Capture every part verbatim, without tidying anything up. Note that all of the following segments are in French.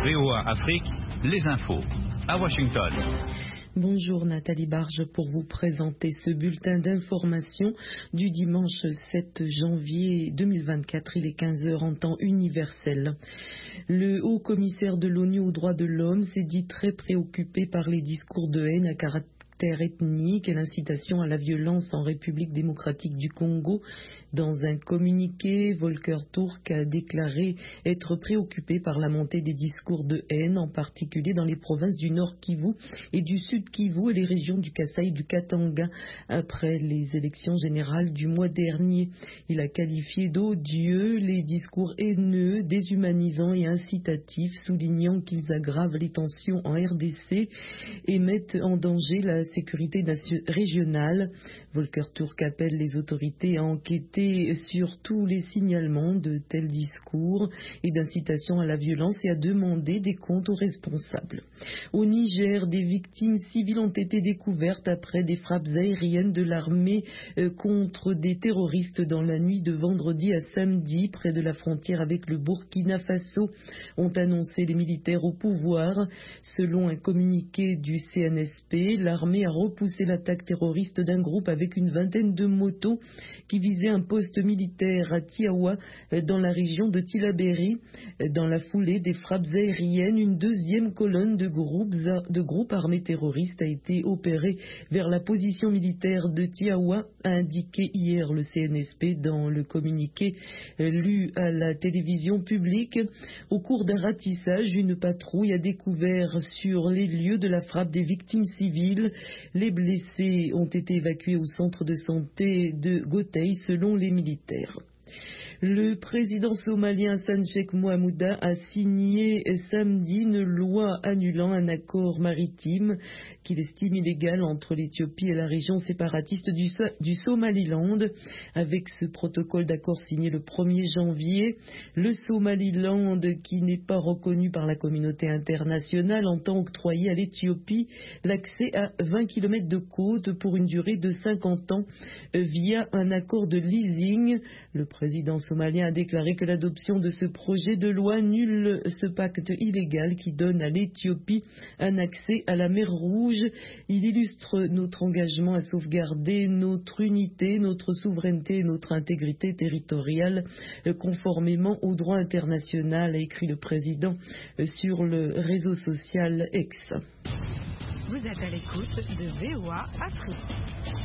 V O A Afrique, les infos, à Washington. Bonjour Nathalie Barge pour vous présenter ce bulletin d'information du dimanche sept janvier deux mille vingt-quatre, il est quinze heures en temps universel. Le haut commissaire de l'ONU aux droits de l'homme s'est dit très préoccupé par les discours de haine à caractère ethnique et l'incitation à la violence en République démocratique du Congo. Dans un communiqué, Volker Turk a déclaré être préoccupé par la montée des discours de haine, en particulier dans les provinces du Nord Kivu et du Sud Kivu et les régions du Kasaï et du Katanga, après les élections générales du mois dernier. Il a qualifié d'odieux les discours haineux, déshumanisants et incitatifs, soulignant qu'ils aggravent les tensions en R D C et mettent en danger la sécurité régionale. Volker Turk appelle les autorités à enquêter sur tous les signalements de tels discours et d'incitation à la violence et à demander des comptes aux responsables. Au Niger, des victimes civiles ont été découvertes après des frappes aériennes de l'armée contre des terroristes dans la nuit de vendredi à samedi près de la frontière avec le Burkina Faso, ont annoncé les militaires au pouvoir. Selon un communiqué du C N S P, l'armée a repoussé l'attaque terroriste d'un groupe avec une vingtaine de motos qui visait un poste militaire à Tiawa dans la région de Tillabéri. Dans la foulée des frappes aériennes, une deuxième colonne de groupes, de groupes armés terroristes a été opérée vers la position militaire de Tiawa, a indiqué hier le C N S P dans le communiqué lu à la télévision publique. Au cours d'un ratissage, une patrouille a découvert sur les lieux de la frappe des victimes civiles. Les blessés ont été évacués au centre de santé de Gotei selon les militaires. Le président somalien Hassan Sheikh Mohamud a signé samedi une loi annulant un accord maritime qu'il estime illégal entre l'Éthiopie et la région séparatiste du, du Somaliland. Avec ce protocole d'accord signé le premier janvier, le Somaliland, qui n'est pas reconnu par la communauté internationale, entend octroyer à l'Éthiopie l'accès à vingt kilomètres de côte pour une durée de cinquante ans via un accord de leasing. Le président somalien a déclaré que l'adoption de ce projet de loi annule ce pacte illégal qui donne à l'Éthiopie un accès à la mer Rouge. Il illustre notre engagement à sauvegarder notre unité, notre souveraineté et notre intégrité territoriale conformément au droit international, a écrit le président sur le réseau social X. Vous êtes à l'écoute de V O A Afrique.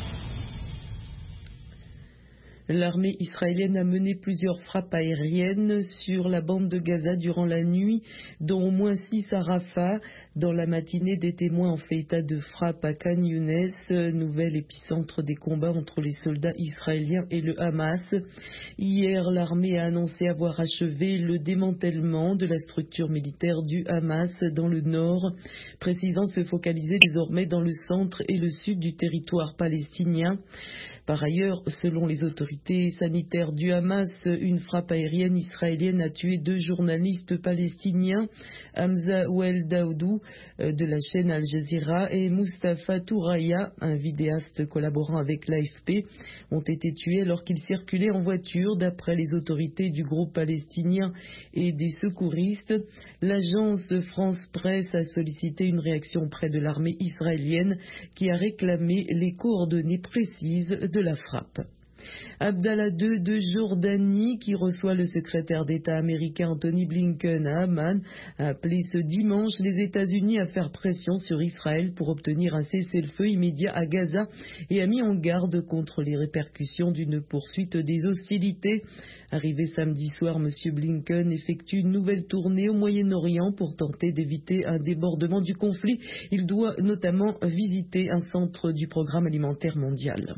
L'armée israélienne a mené plusieurs frappes aériennes sur la bande de Gaza durant la nuit, dont au moins six à Rafah. Dans la matinée, des témoins ont fait état de frappes à Khan Younes, nouvel épicentre des combats entre les soldats israéliens et le Hamas. Hier, l'armée a annoncé avoir achevé le démantèlement de la structure militaire du Hamas dans le nord, précisant se focaliser désormais dans le centre et le sud du territoire palestinien. Par ailleurs, selon les autorités sanitaires du Hamas, une frappe aérienne israélienne a tué deux journalistes palestiniens, Hamza Ouel Daoudou de la chaîne Al Jazeera et Mustafa Touraya, un vidéaste collaborant avec l'A F P, ont été tués alors qu'ils circulaient en voiture, d'après les autorités du groupe palestinien et des secouristes. L'agence France Presse a sollicité une réaction auprès de l'armée israélienne qui a réclamé les coordonnées précises de la frappe. Abdallah deux de Jordanie, qui reçoit le secrétaire d'État américain Anthony Blinken à Amman, a appelé ce dimanche les États-Unis à faire pression sur Israël pour obtenir un cessez-le-feu immédiat à Gaza et a mis en garde contre les répercussions d'une poursuite des hostilités. Arrivé samedi soir, M. Blinken effectue une nouvelle tournée au Moyen-Orient pour tenter d'éviter un débordement du conflit. Il doit notamment visiter un centre du Programme alimentaire mondial.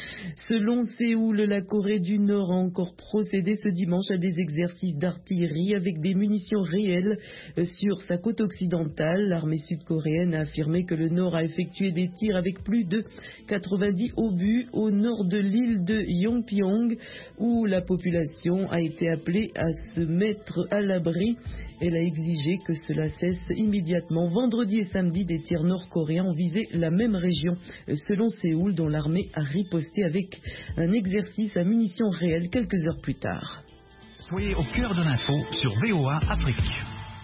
Selon Séoul, la Corée du Nord a encore procédé ce dimanche à des exercices d'artillerie avec des munitions réelles sur sa côte occidentale. L'armée sud-coréenne a affirmé que le Nord a effectué des tirs avec plus de quatre-vingt-dix obus au nord de l'île de Yonpyong, où la population a été appelée à se mettre à l'abri. Elle a exigé que cela cesse immédiatement. Vendredi et samedi, des tirs nord-coréens ont visé la même région, selon Séoul, dont l'armée a riposté avec un exercice à munitions réelles quelques heures plus tard. Soyez au cœur de l'info sur V O A Afrique.